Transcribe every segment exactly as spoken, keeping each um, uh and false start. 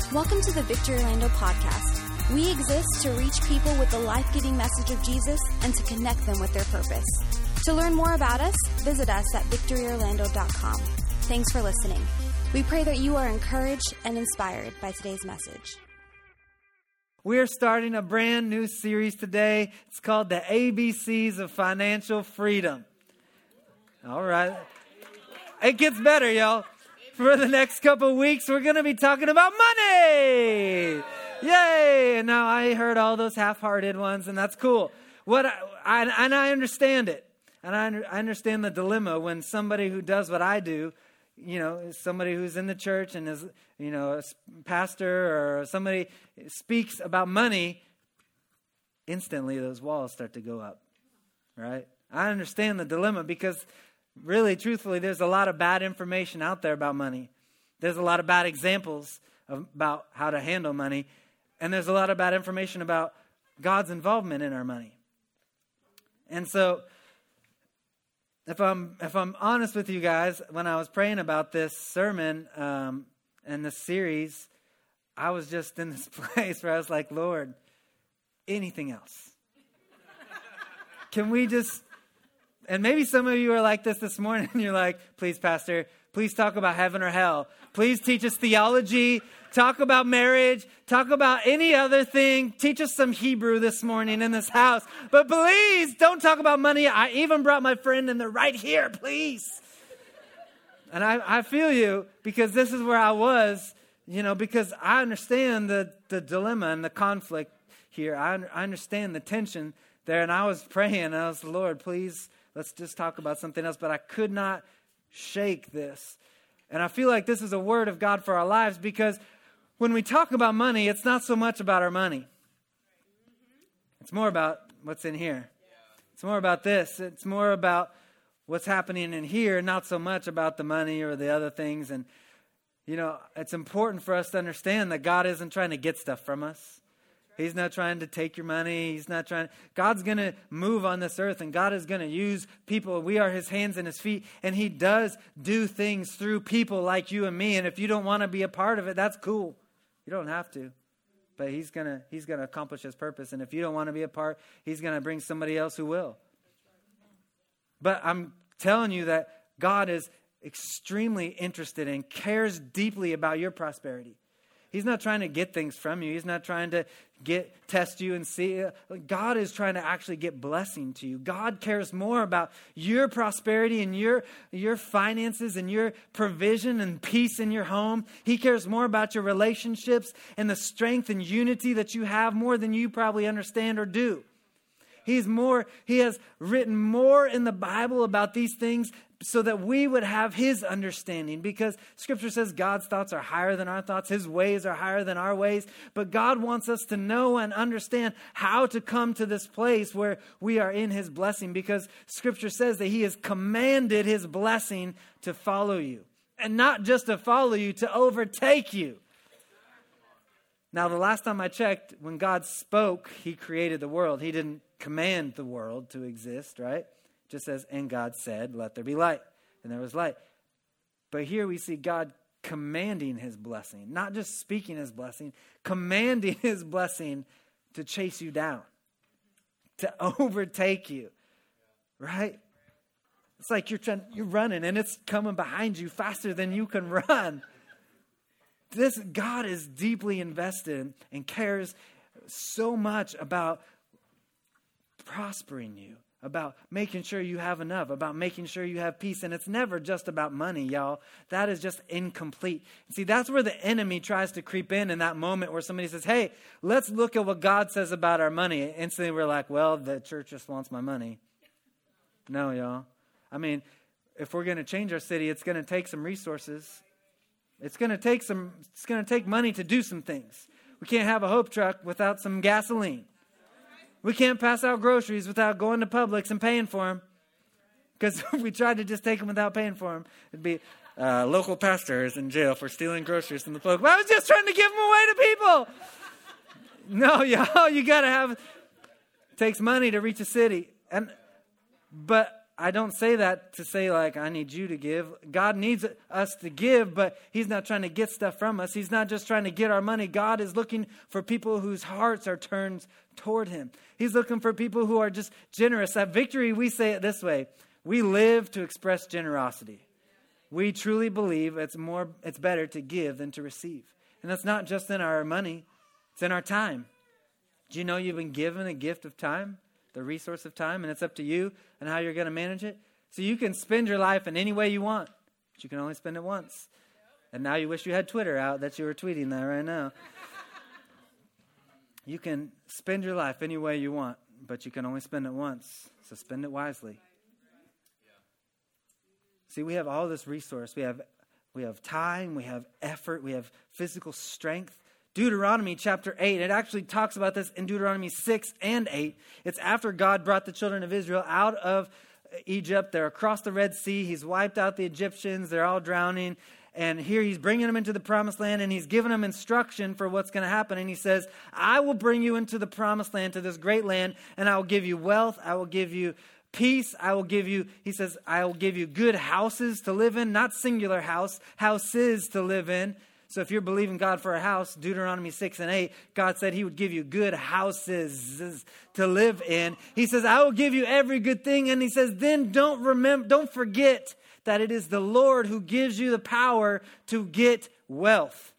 Welcome to the Victory Orlando podcast. We exist to reach people with the life-giving message of Jesus and to connect them with their purpose. To learn more about us, visit us at victory orlando dot com. Thanks for listening. We pray that you are encouraged and inspired by today's message. We're starting a brand new series today. It's called the A B Cs of Financial Freedom. All right. It gets better, y'all. For the next couple of weeks, we're going to be talking about money. Yay! And now I heard all those half-hearted ones, and that's cool. What I, I, and I understand it. And I, I understand the dilemma when somebody who does what I do, you know, somebody who's in the church and is, you know, a pastor or somebody speaks about money, instantly those walls start to go up, right? I understand the dilemma because really, truthfully, there's a lot of bad information out there about money. There's a lot of bad examples of, about how to handle money. And there's a lot of bad information about God's involvement in our money. And so, if I'm if I'm honest with you guys, when I was praying about this sermon um, and this series, I was just in this place where I was like, Lord, anything else? Can we just... And maybe some of you are like this this morning. And you're like, please, Pastor, please talk about heaven or hell. Please teach us theology. Talk about marriage. Talk about any other thing. Teach us some Hebrew this morning in this house. But please don't talk about money. I even brought my friend and they're right here, please. And I, I feel you because this is where I was, you know, because I understand the, the dilemma and the conflict here. I, I understand the tension there. And I was praying and I was, Lord, please, let's just talk about something else. But I could not shake this. And I feel like this is a word of God for our lives because when we talk about money, it's not so much about our money. It's more about what's in here. It's more about this. It's more about what's happening in here, not so much about the money or the other things. And, you know, it's important for us to understand that God isn't trying to get stuff from us. He's not trying to take your money. He's not trying. God's going to move on this earth and God is going to use people. We are his hands and his feet. And he does do things through people like you and me. And if you don't want to be a part of it, that's cool. You don't have to. But he's going to he's going to accomplish his purpose. And if you don't want to be a part, he's going to bring somebody else who will. But I'm telling you that God is extremely interested and cares deeply about your prosperity. He's not trying to get things from you. He's not trying to get test you and see. God is trying to actually get blessing to you. God cares more about your prosperity and your, your finances and your provision and peace in your home. He cares more about your relationships and the strength and unity that you have more than you probably understand or do. He's more, he has written more in the Bible about these things so that we would have his understanding, because scripture says God's thoughts are higher than our thoughts. His ways are higher than our ways. But God wants us to know and understand how to come to this place where we are in his blessing, because scripture says that he has commanded his blessing to follow you, and not just to follow you, to overtake you. Now, the last time I checked, when God spoke, he created the world. He didn't command the world to exist, right? It just says, and God said, let there be light. And there was light. But here we see God commanding his blessing, not just speaking his blessing, commanding his blessing to chase you down, to overtake you, right? It's like you're trying, you're running and it's coming behind you faster than you can run. This God is deeply invested and cares so much about prospering you, about making sure you have enough, about making sure you have peace. And it's never just about money, y'all. That is just incomplete. See, that's where the enemy tries to creep in in that moment where somebody says, hey, let's look at what God says about our money. Instantly we're like, well, the church just wants my money. No, y'all. I mean, if we're going to change our city, it's going to take some resources. It's going to take some, it's going to take money to do some things. We can't have a Hope truck without some gasoline. We can't pass out groceries without going to Publix and paying for them. Because if we tried to just take them without paying for them, it'd be uh, local pastor is in jail for stealing groceries from the Publix. But I was just trying to give them away to people. No, y'all, you got to have, it takes money to reach a city. And, but I don't say that to say like, I need you to give. God needs us to give, but he's not trying to get stuff from us. He's not just trying to get our money. God is looking for people whose hearts are turned toward him. He's looking for people who are just generous. At Victory, we say it this way. We live to express generosity. We truly believe it's more, it's better to give than to receive. And that's not just in our money. It's in our time. Do you know you've been given a gift of time? The resource of time, and it's up to you and how you're going to manage it. So you can spend your life in any way you want, but you can only spend it once. And now you wish you had Twitter out that you were tweeting that right now. You can spend your life any way you want, but you can only spend it once. So spend it wisely. See, we have all this resource. We have we have time, we have effort, we have physical strength. Deuteronomy chapter eight, it actually talks about this in Deuteronomy six and eight. It's after God brought the children of Israel out of Egypt. They're across the Red Sea. He's wiped out the Egyptians. They're all drowning. And here he's bringing them into the promised land, and he's giving them instruction for what's going to happen. And he says, I will bring you into the promised land, to this great land, and I will give you wealth. I will give you peace. I will give you, he says, I will give you good houses to live in, not singular house, houses to live in. So if you're believing God for a house, Deuteronomy six and eight, God said he would give you good houses to live in. He says, I will give you every good thing. And he says, then don't remember, don't forget that it is the Lord who gives you the power to get wealth.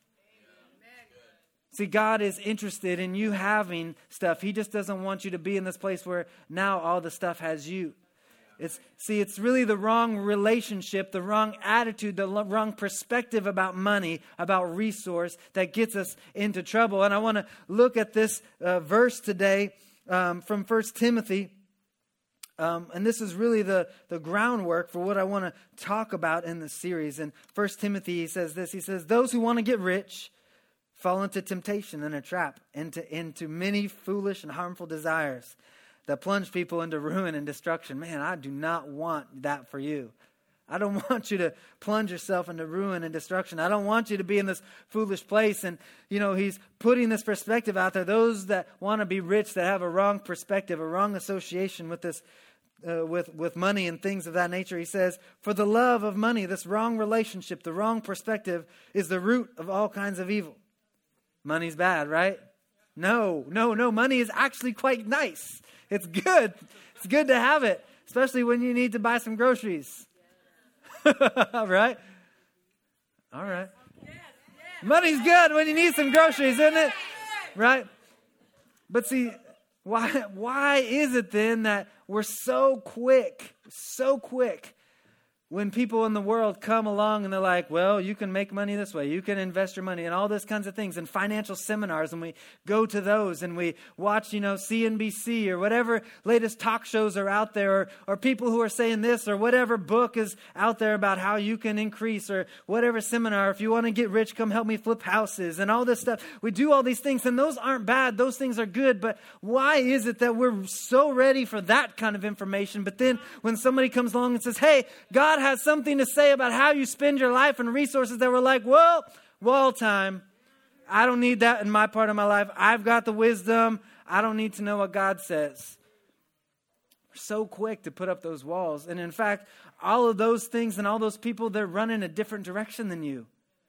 See, God is interested in you having stuff. He just doesn't want you to be in this place where now all the stuff has you. It's, see, it's really the wrong relationship, the wrong attitude, the lo- wrong perspective about money, about resource that gets us into trouble. And I want to look at this uh, verse today um, from First Timothy. Um, and this is really the, the groundwork for what I want to talk about in this series. In First Timothy, he says this. He says, those who want to get rich fall into temptation and a trap, into, into many foolish and harmful desires that plunge people into ruin and destruction. Man, I do not want that for you. I don't want you to plunge yourself into ruin and destruction. I don't want you to be in this foolish place. And, you know, he's putting this perspective out there. Those that want to be rich, that have a wrong perspective, a wrong association with this, uh, with, with money and things of that nature. He says, for the love of money, this wrong relationship, the wrong perspective is the root of all kinds of evil. Money's bad, right? No, no, no. Money is actually quite nice. It's good. It's good to have it, especially when you need to buy some groceries. Right? All right. Money's good when you need some groceries, isn't it? Right? But see, why, why is it then that we're so quick, so quick when people in the world come along and they're like, well, you can make money this way, you can invest your money and all those kinds of things, and financial seminars, and we go to those and we watch, you know, C N B C or whatever latest talk shows are out there, or, or people who are saying this, or whatever book is out there about how you can increase, or whatever seminar, if you want to get rich, come help me flip houses and all this stuff. We do all these things, and those aren't bad. Those things are good. But why is it that we're so ready for that kind of information? But then when somebody comes along and says, hey, God has something to say about how you spend your life and resources, that we're like, well, wall time. I don't need that in my part of my life. I've got the wisdom. I don't need to know what God says. We're so quick to put up those walls. And in fact, all of those things and all those people, they're running a different direction than you.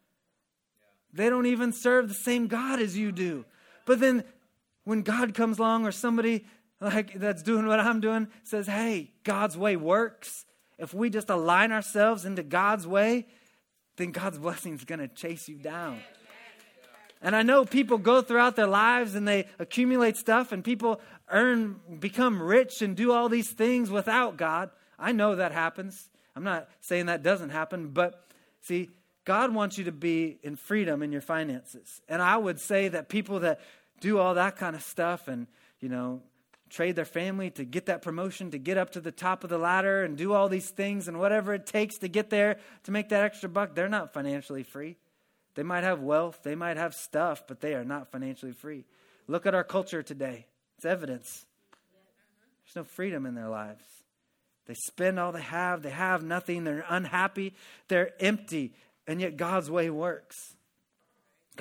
They don't even serve the same God as you do. But then when God comes along, or somebody like that's doing what I'm doing says, hey, God's way works. If we just align ourselves into God's way, then God's blessing is going to chase you down. And I know people go throughout their lives and they accumulate stuff, and people earn, become rich and do all these things without God. I know that happens. I'm not saying that doesn't happen, but see, God wants you to be in freedom in your finances. And I would say that people that do all that kind of stuff and, you know, trade their family to get that promotion, to get up to the top of the ladder and do all these things and whatever it takes to get there to make that extra buck, they're not financially free. They might have wealth, they might have stuff, but they are not financially free. Look at our culture today. It's evidence. There's no freedom in their lives. They spend all they have, they have nothing, they're unhappy, they're empty, and yet God's way works.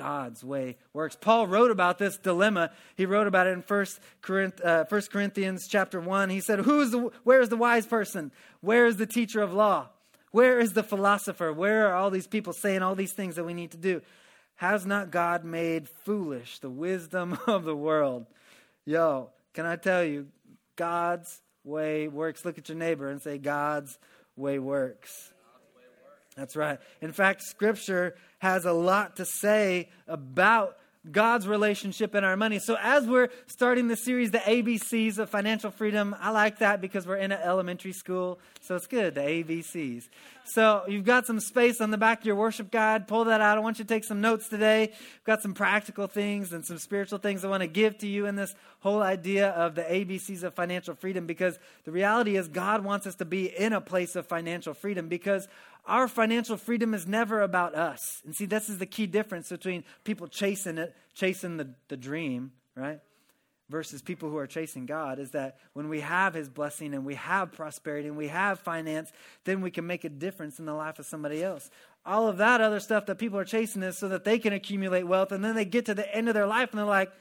God's way works. Paul wrote about this dilemma. He wrote about it in First Corinthians chapter one. He said, "Who is the, where is the wise person? Where is the teacher of law? Where is the philosopher? Where are all these people saying all these things that we need to do? Has not God made foolish the wisdom of the world?" Yo, can I tell you, God's way works. Look at your neighbor and say, God's way works. That's right. In fact, Scripture has a lot to say about God's relationship and our money. So as we're starting the series, the A B Cs of Financial Freedom, I like that because we're in an elementary school. So it's good, the A B Cs. So you've got some space on the back of your worship guide. Pull that out. I want you to take some notes today. We've got some practical things and some spiritual things I want to give to you in this whole idea of the A B Cs of financial freedom, because the reality is God wants us to be in a place of financial freedom, because our financial freedom is never about us. And see, this is the key difference between people chasing it, chasing the, the dream, right? Versus people who are chasing God, is that when we have His blessing and we have prosperity and we have finance, then we can make a difference in the life of somebody else. All of that other stuff that people are chasing is so that they can accumulate wealth, and then they get to the end of their life and they're like,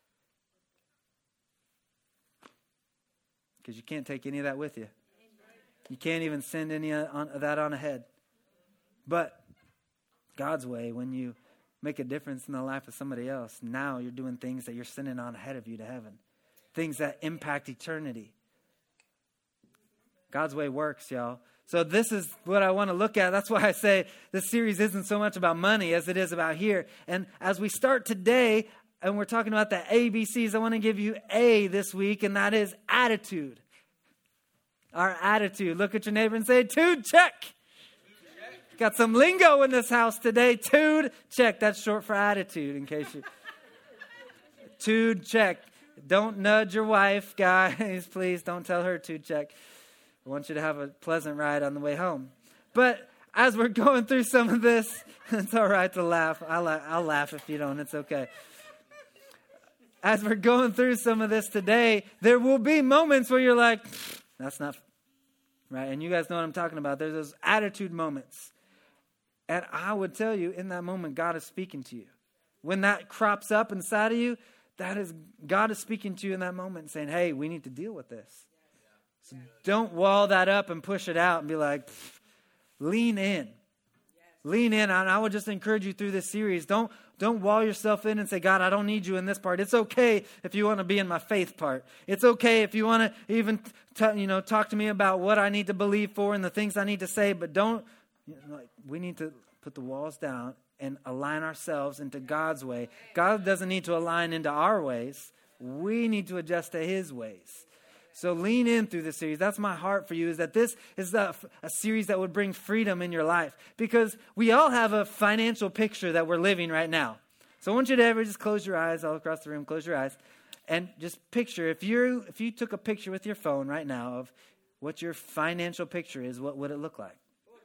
because you can't take any of that with you. You can't even send any of that on ahead. But God's way, when you make a difference in the life of somebody else, now you're doing things that you're sending on ahead of you to heaven. Things that impact eternity. God's way works, y'all. So this is what I want to look at. That's why I say this series isn't so much about money as it is about here. And as we start today, and we're talking about the A B Cs, I want to give you A this week, and that is attitude. Our attitude. Look at your neighbor and say, "Tude, check." Got some lingo in this house today. Tude, check. That's short for attitude, in case you... Tude, check. Don't nudge your wife, guys. Please don't tell her tude, check. I want you to have a pleasant ride on the way home. But as we're going through some of this, it's all right to laugh. I'll, la- I'll laugh if you don't. It's okay. As we're going through some of this today, there will be moments where you're like, that's not... Right? And you guys know what I'm talking about. There's those attitude moments. And I would tell you, in that moment, God is speaking to you. When that crops up inside of you, that is God is speaking to you in that moment, saying, "Hey, we need to deal with this." So don't wall that up and push it out and be like, lean in. Lean in. And I would just encourage you through this series. Don't don't wall yourself in and say, "God, I don't need you in this part." It's okay if you want to be in my faith part. It's okay if you want to even t- you know talk to me about what I need to believe for and the things I need to say, but don't. You know, like, we need to put the walls down and align ourselves into God's way. God doesn't need to align into our ways. We need to adjust to His ways. So lean in through this series. That's my heart for you, is that this is a, a series that would bring freedom in your life. Because we all have a financial picture that we're living right now. So I want you to ever just close your eyes all across the room. Close your eyes. And just picture, if you if you took a picture with your phone right now of what your financial picture is, what would it look like?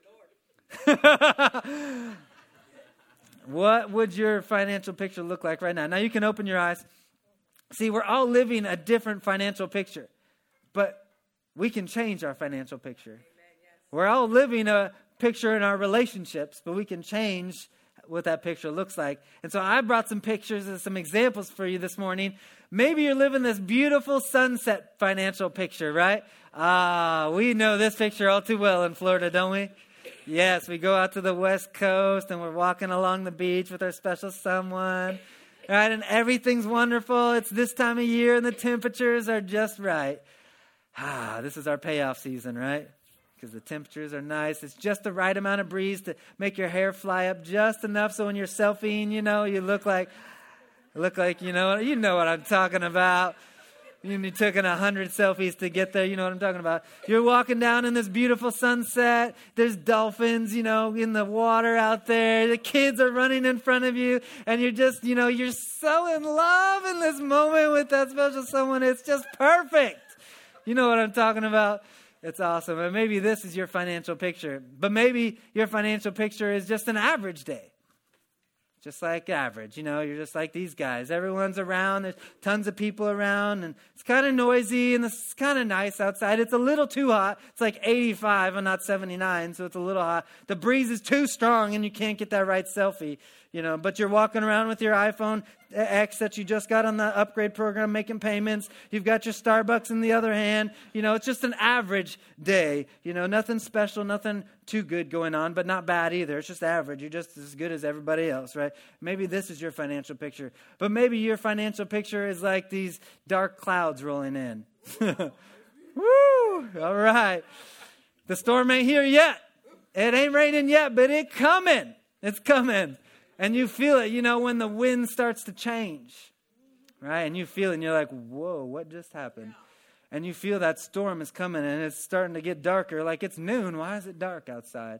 What would your financial picture look like right now? Now you can open your eyes. See, we're all living a different financial picture, but we can change our financial picture. We're all living a picture in our relationships, but we can change what that picture looks like. And so I brought some pictures and some examples for you this morning. Maybe you're living this beautiful sunset financial picture, right? Ah, we know this picture all too well in Florida, don't we? Yes, we go out to the West Coast and we're walking along the beach with our special someone, right? And everything's wonderful. It's this time of year and the temperatures are just right. Ah, this is our payoff season, right? Because the temperatures are nice. It's just the right amount of breeze to make your hair fly up just enough so when you're selfieing, you know, you look like, look like, you know, you know what I'm talking about. You took a hundred selfies to get there. You know what I'm talking about. You're walking down in this beautiful sunset. There's dolphins, you know, in the water out there. The kids are running in front of you. And you're just, you know, you're so in love in this moment with that special someone. It's just perfect. You know what I'm talking about. It's awesome. And maybe this is your financial picture. But maybe your financial picture is just an average day. just like average. You know, you're just like these guys. Everyone's around. There's tons of people around, and it's kind of noisy, and it's kind of nice outside. It's a little too hot. It's like eighty-five and not seventy-nine, so it's a little hot. The breeze is too strong, and you can't get that right selfie. You know, but you're walking around with your iPhone X that you just got on the upgrade program, making payments. You've got your Starbucks in the other hand. You know, it's just an average day. You know, nothing special, nothing too good going on, but not bad either. It's just average. You're just as good as everybody else, right? Maybe this is your financial picture, but maybe your financial picture is like these dark clouds rolling in. Woo! All right. The storm ain't here yet. It ain't raining yet, but it's coming. It's coming. And you feel it, you know, when the wind starts to change, right? And you feel it, and you're like, whoa, what just happened? And you feel that storm is coming, and it's starting to get darker. Like, it's noon. Why is it dark outside?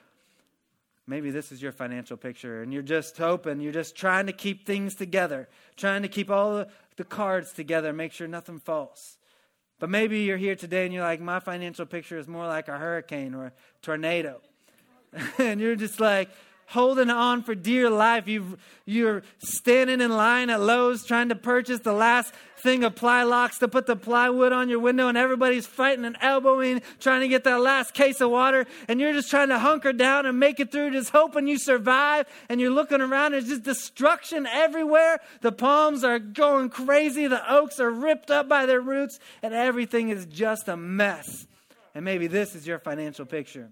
Maybe this is your financial picture, and you're just hoping, you're just trying to keep things together, trying to keep all the, the cards together, make sure nothing falls. But maybe you're here today, and you're like, my financial picture is more like a hurricane or a tornado. And you're just like, holding on for dear life. You've, you're standing in line at Lowe's trying to purchase the last thing of ply locks to put the plywood on your window, and everybody's fighting and elbowing, trying to get that last case of water, and you're just trying to hunker down and make it through, just hoping you survive, and you're looking around, there's just destruction everywhere. The palms are going crazy, the oaks are ripped up by their roots, and everything is just a mess. And maybe this is your financial picture.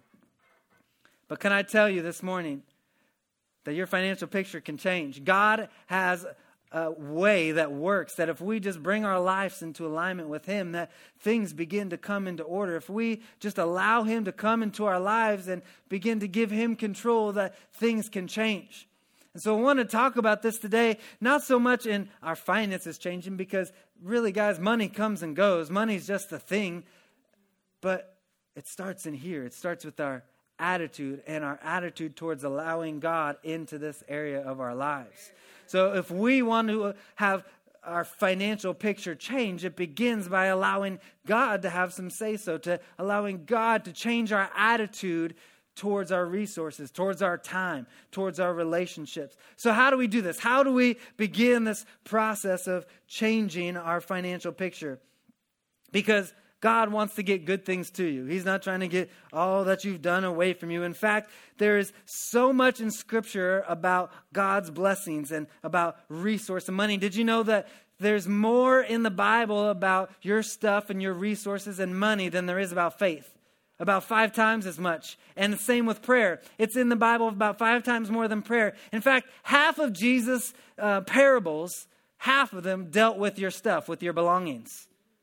But can I tell you this morning that your financial picture can change? God has a way that works, that if we just bring our lives into alignment with Him, that things begin to come into order. If we just allow Him to come into our lives and begin to give Him control, that things can change. And so I want to talk about this today, not so much in our finances changing, because really, guys, money comes and goes. Money's just a thing, but it starts in here. It starts with our attitude and our attitude towards allowing God into this area of our lives. So if we want to have our financial picture change, it begins by allowing God to have some say-so, to allowing God to change our attitude towards our resources, towards our time, towards our relationships. So how do we do this? How do we begin this process of changing our financial picture? Because God wants to get good things to you. He's not trying to get all that you've done away from you. In fact, there is so much in Scripture about God's blessings and about resource and money. Did you know that there's more in the Bible about your stuff and your resources and money than there is about faith? About five times as much. And the same with prayer. It's in the Bible about five times more than prayer. In fact, half of Jesus' uh, parables, half of them dealt with your stuff, with your belongings.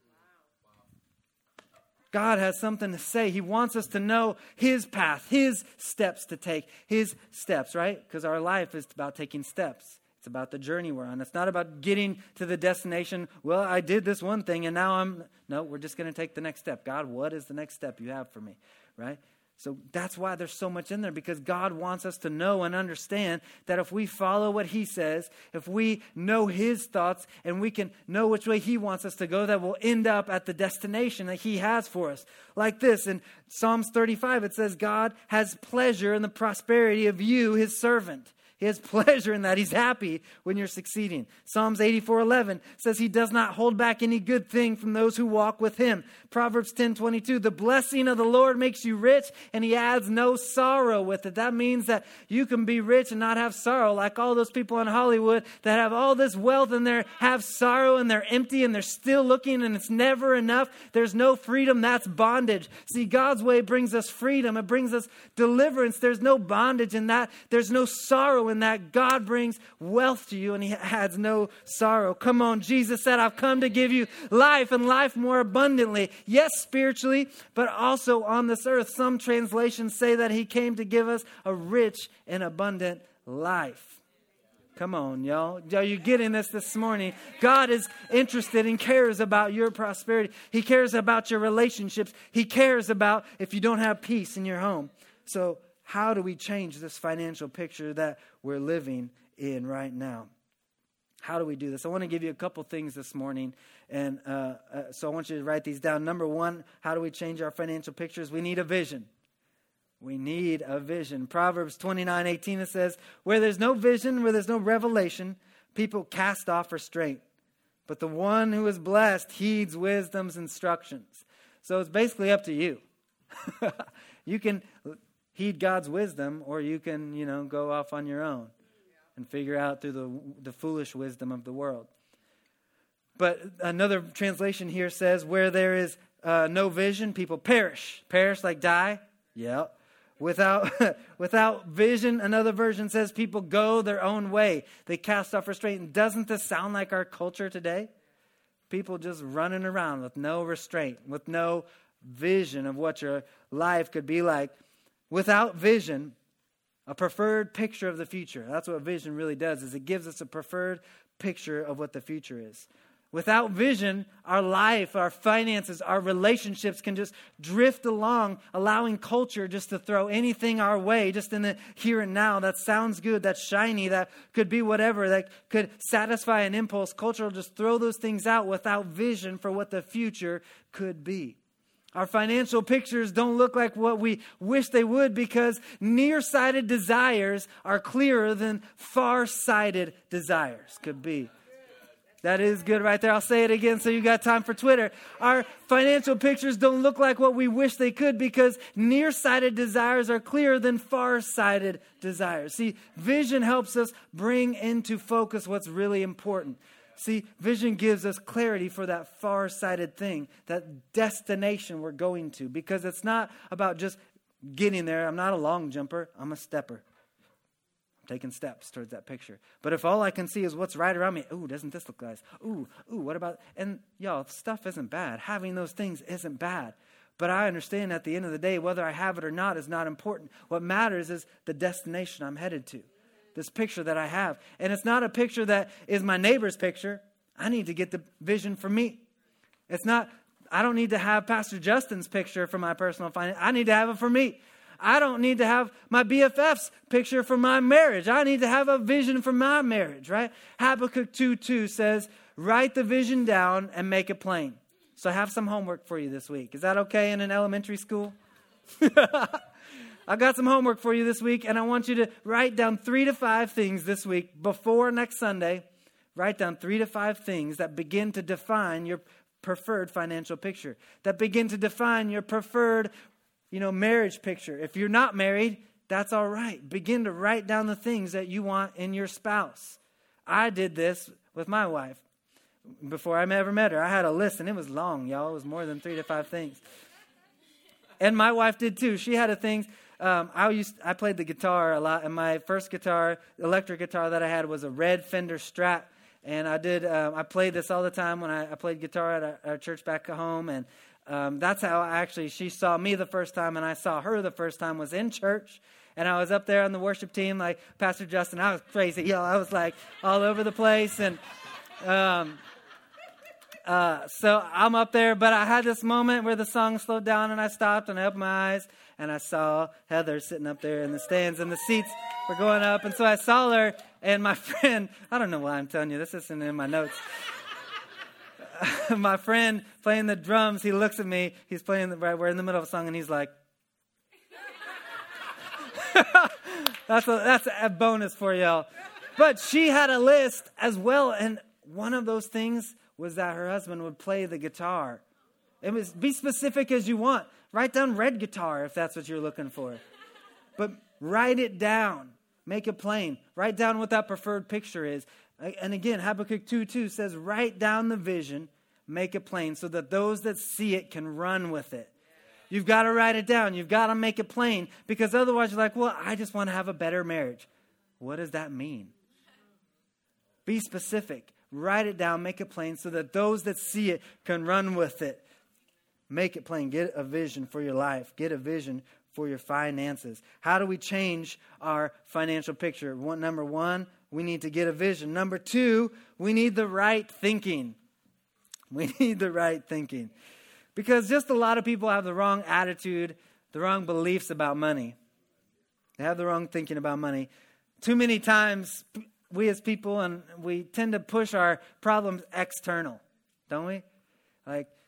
God has something to say. He wants us to know His path, His steps to take, His steps, right? Because our life is about taking steps. It's about the journey we're on. It's not about getting to the destination. Well, I did this one thing and now I'm... No, we're just going to take the next step. God, what is the next step you have for me, right? So that's why there's so much in there, because God wants us to know and understand that if we follow what He says, if we know His thoughts, and we can know which way He wants us to go, that we'll end up at the destination that He has for us. Like this, in Psalms thirty-five, it says, God has pleasure in the prosperity of you, His servant. He has pleasure in that. He's happy when you're succeeding. Psalms eighty-four eleven says He does not hold back any good thing from those who walk with Him. Proverbs ten twenty-two, the blessing of the Lord makes you rich and He adds no sorrow with it. That means that you can be rich and not have sorrow, like all those people in Hollywood that have all this wealth and they have sorrow and they're empty and they're still looking and it's never enough. There's no freedom. That's bondage. See, God's way brings us freedom. It brings us deliverance. There's no bondage in that. There's no sorrow in that. God brings wealth to you and He adds no sorrow. Come on, Jesus said, I've come to give you life and life more abundantly. Yes, spiritually, but also on this earth. Some translations say that He came to give us a rich and abundant life. Come on, y'all. Are you getting this this morning? God is interested and cares about your prosperity. He cares about your relationships. He cares about if you don't have peace in your home. So how do we change this financial picture that we're living in right now? How do we do this? I want to give you a couple things this morning. And uh, uh, so I want you to write these down. Number one, how do we change our financial pictures? We need a vision. We need a vision. Proverbs twenty-nine eighteen, it says, where there's no vision, where there's no revelation, people cast off restraint. But the one who is blessed heeds wisdom's instructions. So it's basically up to you. You can heed God's wisdom, or you can, you know, go off on your own and figure out through the, the foolish wisdom of the world. But another translation here says, where there is uh, no vision, people perish. Perish like die? Yeah. Without without vision, another version says people go their own way. They cast off restraint. And doesn't this sound like our culture today? People just running around with no restraint, with no vision of what your life could be like. Without vision, a preferred picture of the future. That's what vision really does, is it gives us a preferred picture of what the future is. Without vision, our life, our finances, our relationships can just drift along, allowing culture just to throw anything our way, just in the here and now. That sounds good, that's shiny, that could be whatever, that could satisfy an impulse. Culture will just throw those things out without vision for what the future could be. Our financial pictures don't look like what we wish they would, because nearsighted desires are clearer than far-sighted desires could be. That is good right there. I'll say it again so you got time for Twitter. Our financial pictures don't look like what we wish they could, because nearsighted desires are clearer than far-sighted desires. See, vision helps us bring into focus what's really important. See, vision gives us clarity for that far-sighted thing, that destination we're going to, because it's not about just getting there. I'm not a long jumper. I'm a stepper. I'm taking steps towards that picture. But if all I can see is what's right around me, ooh, doesn't this look nice? Ooh, ooh, what about, and y'all, stuff isn't bad. Having those things isn't bad. But I understand at the end of the day, whether I have it or not is not important. What matters is the destination I'm headed to. This picture that I have. And it's not a picture that is my neighbor's picture. I need to get the vision for me. It's not, I don't need to have Pastor Justin's picture for my personal finance. I need to have it for me. I don't need to have my B F F's picture for my marriage. I need to have a vision for my marriage, right? Habakkuk two two says, write the vision down and make it plain. So I have some homework for you this week. Is that okay in an elementary school? I got some homework for you this week, and I want you to write down three to five things this week before next Sunday. Write down three to five things that begin to define your preferred financial picture, that begin to define your preferred, you know, marriage picture. If you're not married, that's all right. Begin to write down the things that you want in your spouse. I did this with my wife before I ever met her. I had a list, and it was long, y'all. It was more than three to five things. And my wife did too. She had a thing. Um, I used I played the guitar a lot, and my first guitar, electric guitar that I had, was a red Fender Strat, and I did um, I played this all the time when I, I played guitar at our, our church back at home, and um, that's how I actually she saw me the first time, and I saw her the first time was in church, and I was up there on the worship team like Pastor Justin. I was crazy, yo, I was like all over the place, and um, uh, so I'm up there, but I had this moment where the song slowed down, and I stopped and I opened my eyes. And I saw Heather sitting up there in the stands, and the seats were going up. And so I saw her, and my friend, I don't know why I'm telling you, this isn't in my notes. My friend playing the drums, he looks at me, he's playing, the, right, we're in the middle of a song, and he's like, that's, a, that's a bonus for y'all. But she had a list as well, and one of those things was that her husband would play the guitar. It was, be specific as you want. Write down red guitar if that's what you're looking for. But write it down. Make it plain. Write down what that preferred picture is. And again, Habakkuk two two says, write down the vision, make it plain, so that those that see it can run with it. You've got to write it down. You've got to make it plain, because otherwise you're like, well, I just want to have a better marriage. What does that mean? Be specific. Write it down, make it plain, so that those that see it can run with it. Make it plain. Get a vision for your life. Get a vision for your finances. How do we change our financial picture? One, number one, we need to get a vision. Number two, we need the right thinking. We need the right thinking. Because just a lot of people have the wrong attitude, the wrong beliefs about money. They have the wrong thinking about money. Too many times, we as people, and we tend to push our problems external, don't we? Like,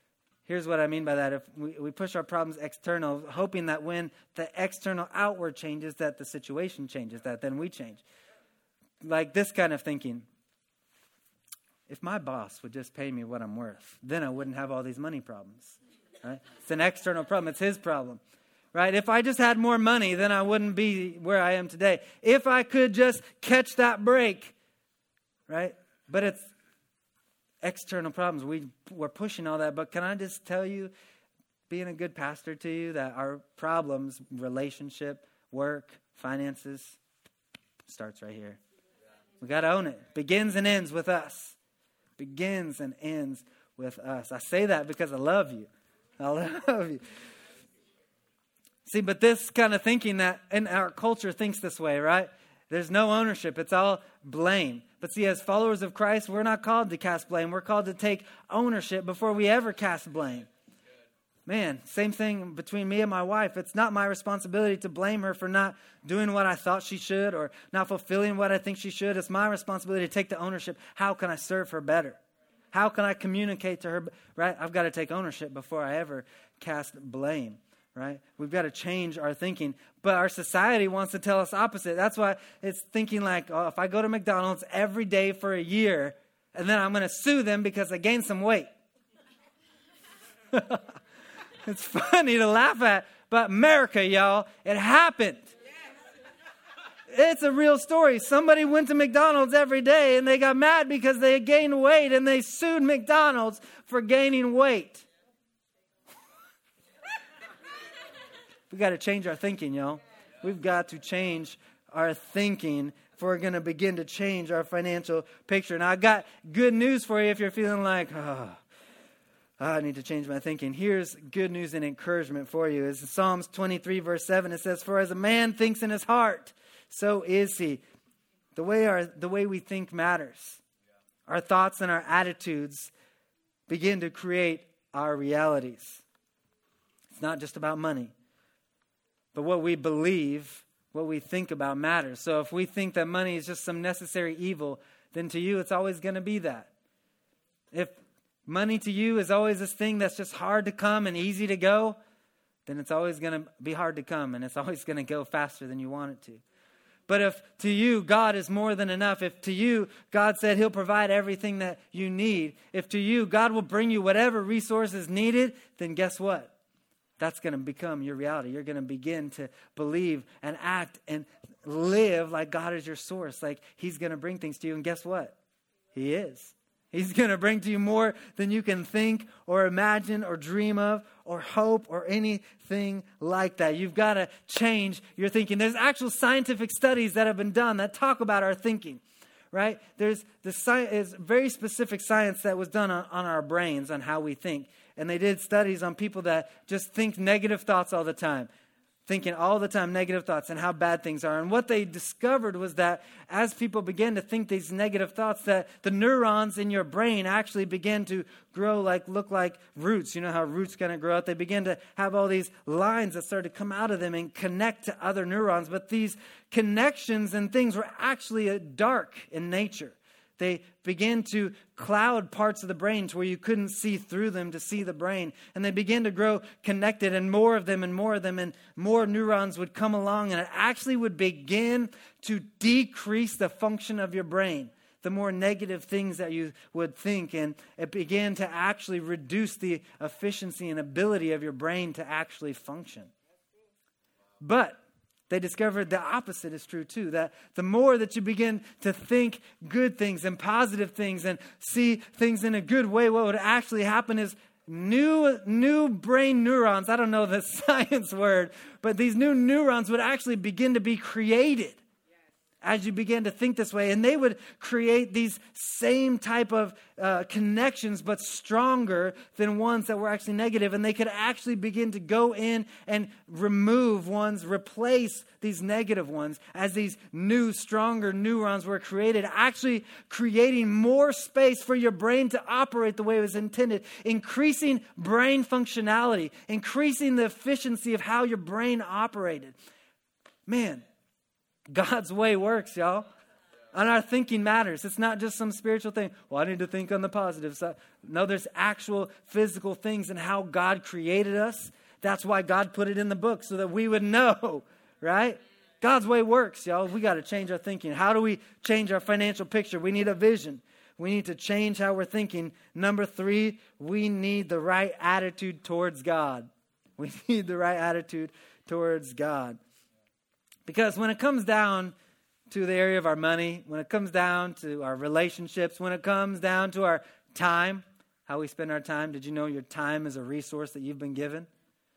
Here's what I mean by that. If we, we push our problems external, hoping that when the external outward changes, that the situation changes, that then we change. Like this kind of thinking. If my boss would just pay me what I'm worth, then I wouldn't have all these money problems. Right? It's an external problem. It's his problem. Right? If I just had more money, then I wouldn't be where I am today. If I could just catch that break. Right? But it's external problems. We, we're pushing all that. But can I just tell you, being a good pastor to you, that our problems, relationship, work, finances, starts right here. We got to own it. Begins and ends with us. Begins and ends with us. I say that because I love you. I love you. See, but this kind of thinking that, and our culture thinks this way, right? There's no ownership. It's all blame. But see, as followers of Christ, we're not called to cast blame. We're called to take ownership before we ever cast blame. Man, same thing between me and my wife. It's not my responsibility to blame her for not doing what I thought she should or not fulfilling what I think she should. It's my responsibility to take the ownership. How can I serve her better? How can I communicate to her? Right? I've got to take ownership before I ever cast blame. Right? We've got to change our thinking. But our society wants to tell us opposite. That's why it's thinking like, oh, if I go to McDonald's every day for a year, and then I'm going to sue them because I gained some weight. It's funny to laugh at, but America, y'all, it happened. It's a real story. Somebody went to McDonald's every day, and they got mad because they had gained weight, and they sued McDonald's for gaining weight. We've got to change our thinking, y'all. We've got to change our thinking if we're going to begin to change our financial picture. Now, I got good news for you if you're feeling like, oh, I need to change my thinking. Here's good news and encouragement for you. It's Psalms twenty-three, verse seven. It says, "For as a man thinks in his heart, so is he." The way our the way we think matters. Our thoughts and our attitudes begin to create our realities. It's not just about money. But what we believe, what we think about matters. So if we think that money is just some necessary evil, then to you it's always going to be that. If money to you is always this thing that's just hard to come and easy to go, then it's always going to be hard to come and it's always going to go faster than you want it to. But if to you God is more than enough, if to you God said he'll provide everything that you need, if to you God will bring you whatever resources needed, then guess what? That's going to become your reality. You're going to begin to believe and act and live like God is your source. Like he's going to bring things to you. And guess what? He is. He's going to bring to you more than you can think or imagine or dream of or hope or anything like that. You've got to change your thinking. There's actual scientific studies that have been done that talk about our thinking. Right? There's the sci- is very specific science that was done on, on our brains on how we think. And they did studies on people that just think negative thoughts all the time. Thinking all the time negative thoughts and how bad things are. And what they discovered was that as people began to think these negative thoughts, that the neurons in your brain actually began to grow like, look like roots. You know how roots kind of grow out? They began to have all these lines that started to come out of them and connect to other neurons. But these connections and things were actually dark in nature. They began to cloud parts of the brain to where you couldn't see through them to see the brain. And they began to grow connected and more of them and more of them and more neurons would come along and it actually would begin to decrease the function of your brain. The more negative things that you would think, and it began to actually reduce the efficiency and ability of your brain to actually function. But they discovered the opposite is true too, that the more that you begin to think good things and positive things and see things in a good way, what would actually happen is new new brain neurons, I don't know the science word, but these new neurons would actually begin to be created as you begin to think this way. And they would create these same type of uh, connections, but stronger than ones that were actually negative. And they could actually begin to go in and remove ones, replace these negative ones as these new, stronger neurons were created, actually creating more space for your brain to operate the way it was intended, increasing brain functionality, increasing the efficiency of how your brain operated. Man, God's way works, y'all. And our thinking matters. It's not just some spiritual thing. Well, I need to think on the positive side. No, there's actual physical things in how God created us. That's why God put it in the book, so that we would know, right? God's way works, y'all. We got to change our thinking. How do we change our financial picture? We need a vision. We need to change how we're thinking. Number three, we need the right attitude towards God. We need the right attitude towards God. Because when it comes down to the area of our money, when it comes down to our relationships, when it comes down to our time, how we spend our time, did you know your time is a resource that you've been given?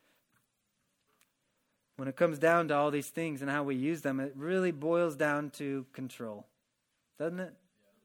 When it comes down to all these things and how we use them, it really boils down to control, doesn't it?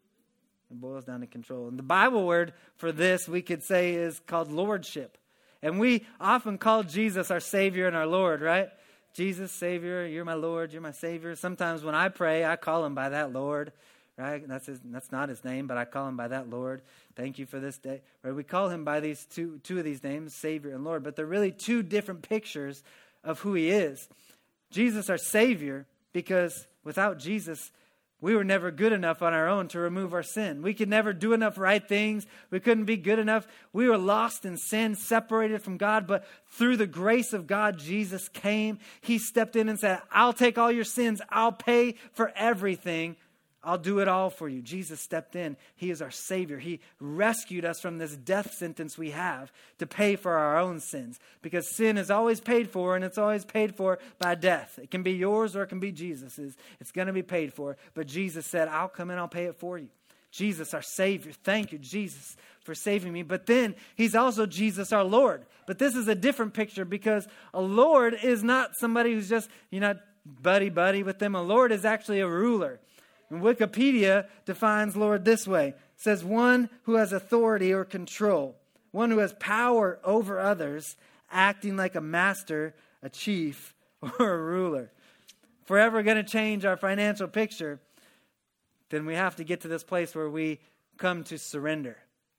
It boils down to control. And the Bible word for this, we could say, is called lordship. And we often call Jesus our Savior and our Lord, right? Jesus, Savior, you're my Lord, you're my Savior. Sometimes when I pray, I call him by that Lord, right? That's his, that's not his name, but I call him by that Lord. Thank you for this day. Right? We call him by these two, two of these names, Savior and Lord, but they're really two different pictures of who he is. Jesus, our Savior, because without Jesus, we were never good enough on our own to remove our sin. We could never do enough right things. We couldn't be good enough. We were lost in sin, separated from God. But through the grace of God, Jesus came. He stepped in and said, I'll take all your sins. I'll pay for everything. I'll do it all for you. Jesus stepped in. He is our Savior. He rescued us from this death sentence we have to pay for our own sins. Because sin is always paid for, and it's always paid for by death. It can be yours or it can be Jesus's. It's going to be paid for. But Jesus said, I'll come in, I'll pay it for you. Jesus, our Savior. Thank you, Jesus, for saving me. But then he's also Jesus, our Lord. But this is a different picture, because a Lord is not somebody who's just, you know, buddy-buddy with them. A Lord is actually a ruler. And Wikipedia defines Lord this way. It says one who has authority or control. One who has power over others, acting like a master, a chief, or a ruler. If we're ever going to change our financial picture, then we have to get to this place where we come to surrender.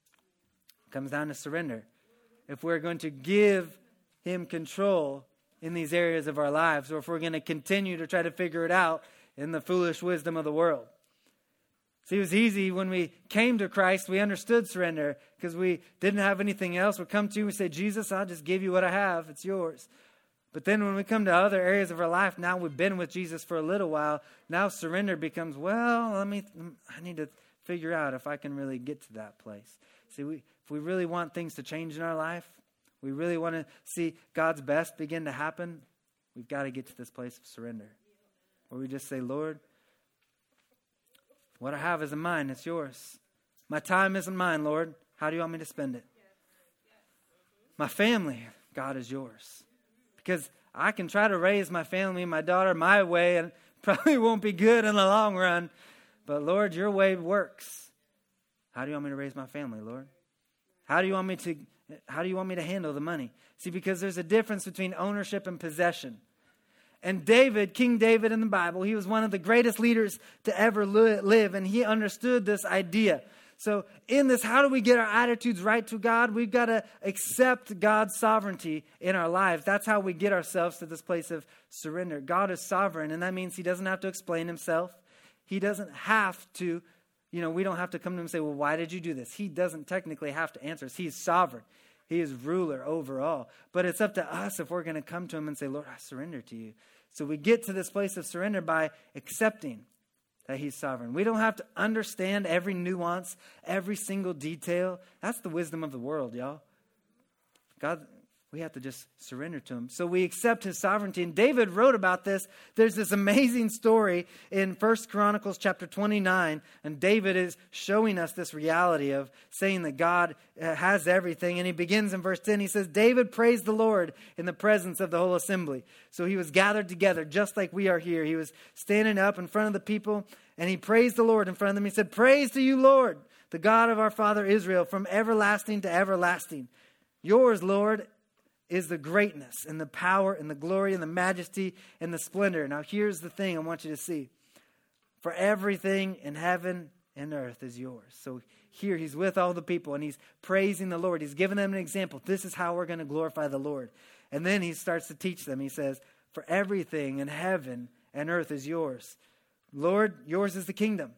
It comes down to surrender. If we're going to give him control in these areas of our lives, or if we're going to continue to try to figure it out in the foolish wisdom of the world. See, it was easy when we came to Christ. We understood surrender because we didn't have anything else. We come to you and say, Jesus, I'll just give you what I have. It's yours. But then when we come to other areas of our life, now we've been with Jesus for a little while. Now surrender becomes, well, let me, I need to figure out if I can really get to that place. See, we, if we really want things to change in our life, we really want to see God's best begin to happen, we've got to get to this place of surrender. Where we just say, Lord, what I have isn't mine, it's yours. My time isn't mine, Lord. How do you want me to spend it? My family, God, is yours. Because I can try to raise my family and my daughter my way, and probably won't be good in the long run. But Lord, your way works. How do you want me to raise my family, Lord? How do you want me to, how do you want me to handle the money? See, because there's a difference between ownership and possession. And David, King David in the Bible, he was one of the greatest leaders to ever live, and he understood this idea. So in this, how do we get our attitudes right to God? We've got to accept God's sovereignty in our lives. That's how we get ourselves to this place of surrender. God is sovereign, and that means he doesn't have to explain himself. He doesn't have to, you know, we don't have to come to him and say, well, why did you do this? He doesn't technically have to answer us. He's sovereign. He is ruler over all. But it's up to us if we're going to come to him and say, Lord, I surrender to you. So we get to this place of surrender by accepting that he's sovereign. We don't have to understand every nuance, every single detail. That's the wisdom of the world, y'all. God, we have to just surrender to him. So we accept his sovereignty. And David wrote about this. There's this amazing story in First Chronicles chapter twenty-nine. And David is showing us this reality of saying that God has everything. And he begins in verse ten. He says, David praised the Lord in the presence of the whole assembly. So he was gathered together just like we are here. He was standing up in front of the people. And he praised the Lord in front of them. He said, praise to you, Lord, the God of our father Israel, from everlasting to everlasting. Yours, Lord, is the greatness and the power and the glory and the majesty and the splendor. Now here's the thing I want you to see. For everything in heaven and earth is yours. So here he's with all the people and he's praising the Lord. He's giving them an example. This is how we're going to glorify the Lord. And then he starts to teach them. He says, for everything in heaven and earth is yours. Lord, yours is the kingdom.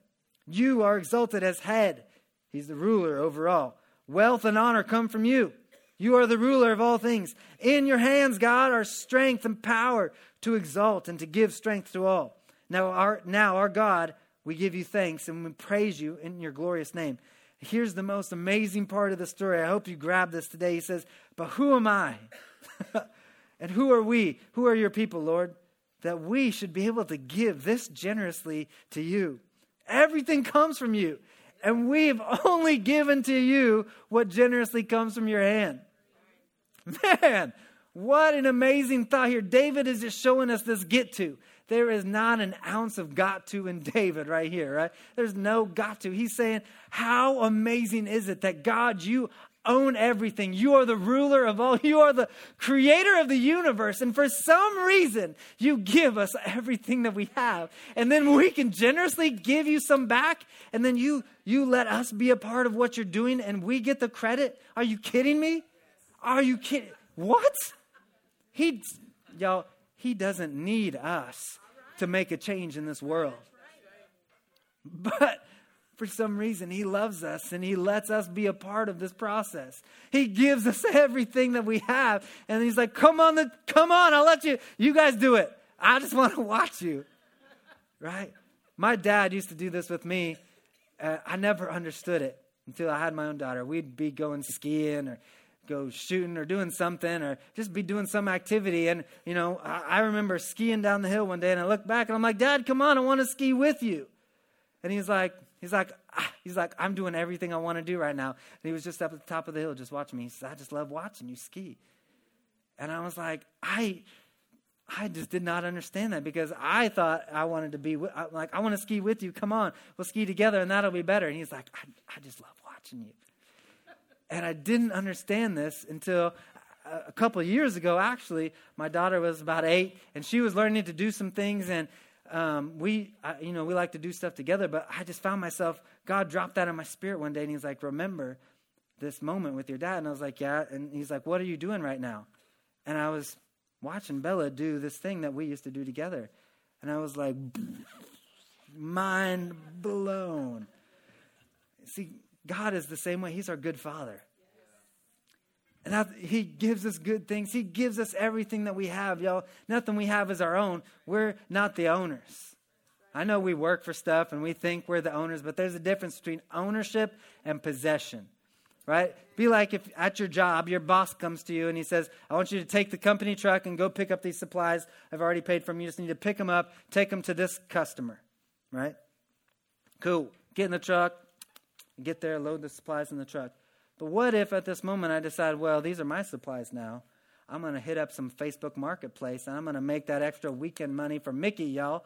You are exalted as head. He's the ruler over all. Wealth and honor come from you. You are the ruler of all things. In your hands, God, are strength and power to exalt and to give strength to all. Now, our, now, our God, we give you thanks and we praise you in your glorious name. Here's the most amazing part of the story. I hope you grab this today. He says, but who am I? And who are we? Who are your people, Lord? That we should be able to give this generously to you. Everything comes from you. And we've only given to you what generously comes from your hand. Man, what an amazing thought here. David is just showing us this get to. There is not an ounce of got to in David right here, right? There's no got to. He's saying, how amazing is it that God, you own everything. You are the ruler of all. You are the creator of the universe. And for some reason, you give us everything that we have. And then we can generously give you some back. And then you, you let us be a part of what you're doing and we get the credit. Are you kidding me? Are you kidding? What? He, y'all, he doesn't need us to make a change in this world. But for some reason, he loves us and he lets us be a part of this process. He gives us everything that we have. And he's like, come on, the, come on, I'll let you, you guys do it. I just want to watch you. Right? My dad used to do this with me. Uh, I never understood it until I had my own daughter. We'd be going skiing or go shooting or doing something or just be doing some activity. And, you know, I, I remember skiing down the hill one day and I looked back and I'm like, Dad, come on, I want to ski with you. And he's like, he's like, ah, he's like, I'm doing everything I want to do right now. And he was just up at the top of the hill just watching me. He said, I just love watching you ski. And I was like, I, I just did not understand that because I thought I wanted to be, like, I want to ski with you. Come on, we'll ski together and that'll be better. And he's like, I, I just love watching you. And I didn't understand this until a couple of years ago, actually. My daughter was about eight, and she was learning to do some things, and um, we, I, you know, we like to do stuff together, but I just found myself, God dropped that in my spirit one day, and he's like, remember this moment with your dad? And I was like, yeah. And he's like, what are you doing right now? And I was watching Bella do this thing that we used to do together. And I was like, mind blown. See, God is the same way. He's our good Father. And that, he gives us good things. He gives us everything that we have, y'all. Nothing we have is our own. We're not the owners. I know we work for stuff and we think we're the owners, but there's a difference between ownership and possession, right? Be like if at your job, your boss comes to you and he says, I want you to take the company truck and go pick up these supplies I've already paid for them. You just need to pick them up, take them to this customer, right? Cool. Get in the truck. Get there, load the supplies in the truck. But what if at this moment I decide, well, these are my supplies now. I'm going to hit up some Facebook Marketplace and I'm going to make that extra weekend money for Mickey, y'all.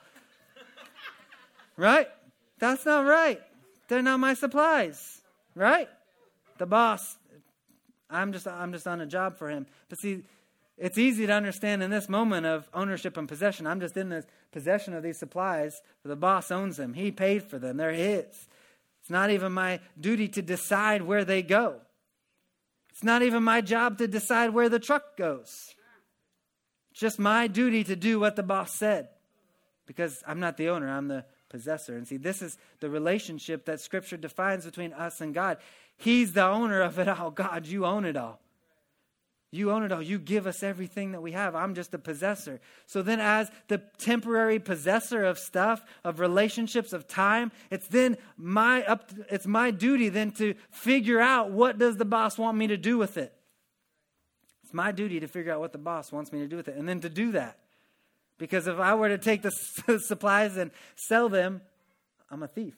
Right? That's not right. They're not my supplies. Right? The boss, I'm just I'm just on a job for him. But see, it's easy to understand in this moment of ownership and possession. I'm just in the possession of these supplies. The boss owns them. He paid for them. They're his. It's not even my duty to decide where they go. It's not even my job to decide where the truck goes. It's just my duty to do what the boss said. Because I'm not the owner, I'm the possessor. And see, this is the relationship that Scripture defines between us and God. He's the owner of it all. God, you own it all. You own it all. You give us everything that we have. I'm just a possessor. So then as the temporary possessor of stuff, of relationships, of time, it's then my up to, it's my duty then to figure out what does the boss want me to do with it. It's my duty to figure out what the boss wants me to do with it. And then to do that. Because if I were to take the supplies and sell them, I'm a thief.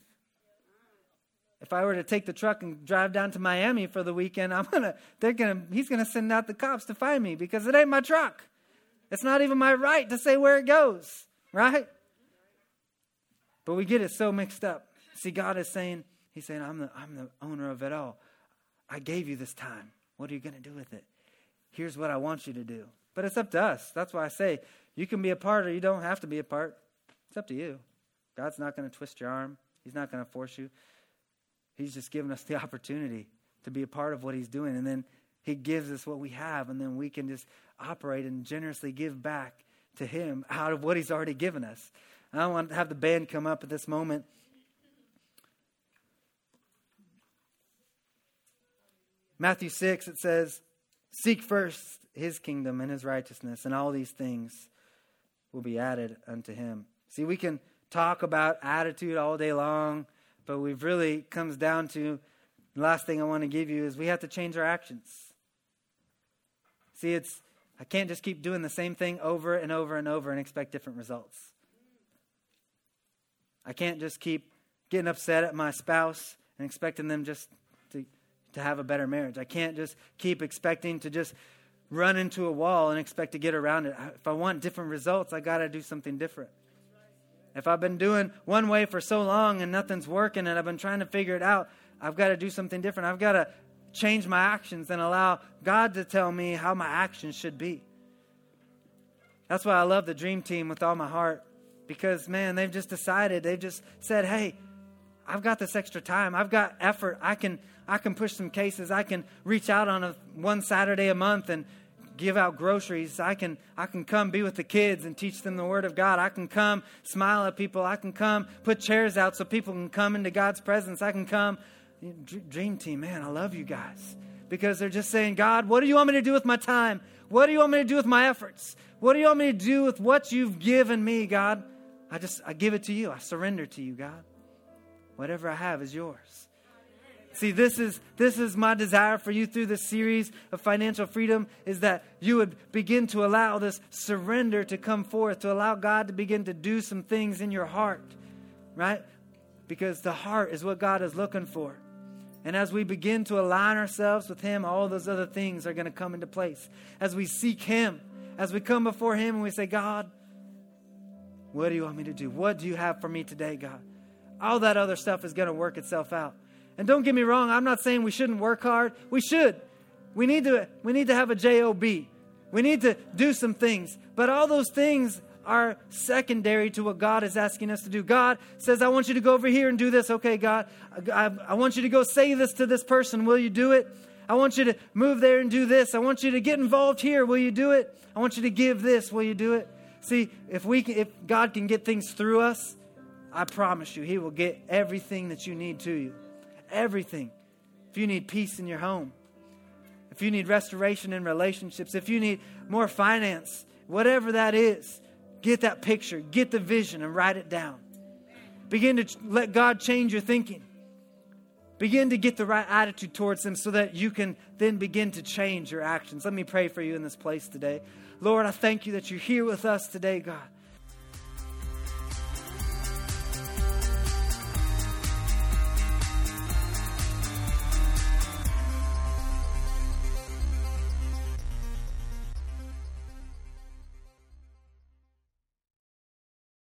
If I were to take the truck and drive down to Miami for the weekend, I'm gonna, they're gonna, he's gonna send out the cops to find me because it ain't my truck. It's not even my right to say where it goes, right? But we get it so mixed up. See, God is saying, he's saying, I'm the, I'm the owner of it all. I gave you this time. What are you gonna do with it? Here's what I want you to do. But it's up to us. That's why I say, you can be a part or you don't have to be a part. It's up to you. God's not gonna twist your arm. He's not gonna force you. He's just given us the opportunity to be a part of what he's doing. And then he gives us what we have. And then we can just operate and generously give back to him out of what he's already given us. And I want to have the band come up at this moment. Matthew six, it says, seek first his kingdom and his righteousness, and all these things will be added unto him. See, we can talk about attitude all day long, but we've really comes down to the last thing I want to give you is we have to change our actions. See, it's I can't just keep doing the same thing over and over and over and expect different results. I can't just keep getting upset at my spouse and expecting them just to, to have a better marriage. I can't just keep expecting to just run into a wall and expect to get around it. If I want different results, I got to do something different. If I've been doing one way for so long and nothing's working and I've been trying to figure it out, I've got to do something different. I've got to change my actions and allow God to tell me how my actions should be. That's why I love the Dream Team with all my heart. Because, man, they've just decided, they've just said, hey, I've got this extra time. I've got effort. I can I can push some cases. I can reach out on a one Saturday a month and give out groceries. I can I can come be with the kids and teach them the Word of God. I can come smile at people. I can come put chairs out so people can come into God's presence. I can come. Dream Team, man, I love you guys. Because they're just saying, God, what do you want me to do with my time? What do you want me to do with my efforts? What do you want me to do with what you've given me, God? I just, I give it to you. I surrender to you, God. Whatever I have is yours. See, this is this is my desire for you through this series of financial freedom, is that you would begin to allow this surrender to come forth, to allow God to begin to do some things in your heart, right? Because the heart is what God is looking for. And as we begin to align ourselves with Him, all those other things are going to come into place. As we seek Him, as we come before Him and we say, God, what do you want me to do? What do you have for me today, God? All that other stuff is going to work itself out. And don't get me wrong, I'm not saying we shouldn't work hard. We should. We need to, we need to have a job. We need to do some things. But all those things are secondary to what God is asking us to do. God says, I want you to go over here and do this. Okay, God, I, I want you to go say this to this person. Will you do it? I want you to move there and do this. I want you to get involved here. Will you do it? I want you to give this. Will you do it? See, if we, can, if God can get things through us, I promise you, He will get everything that you need to you. Everything. If you need peace in your home, if you need restoration in relationships, if you need more finance, whatever that is, get that picture, get the vision and write it down. Begin to let God change your thinking. Begin to get the right attitude towards Him so that you can then begin to change your actions. Let me pray for you in this place today. Lord, I thank you that you're here with us today, God.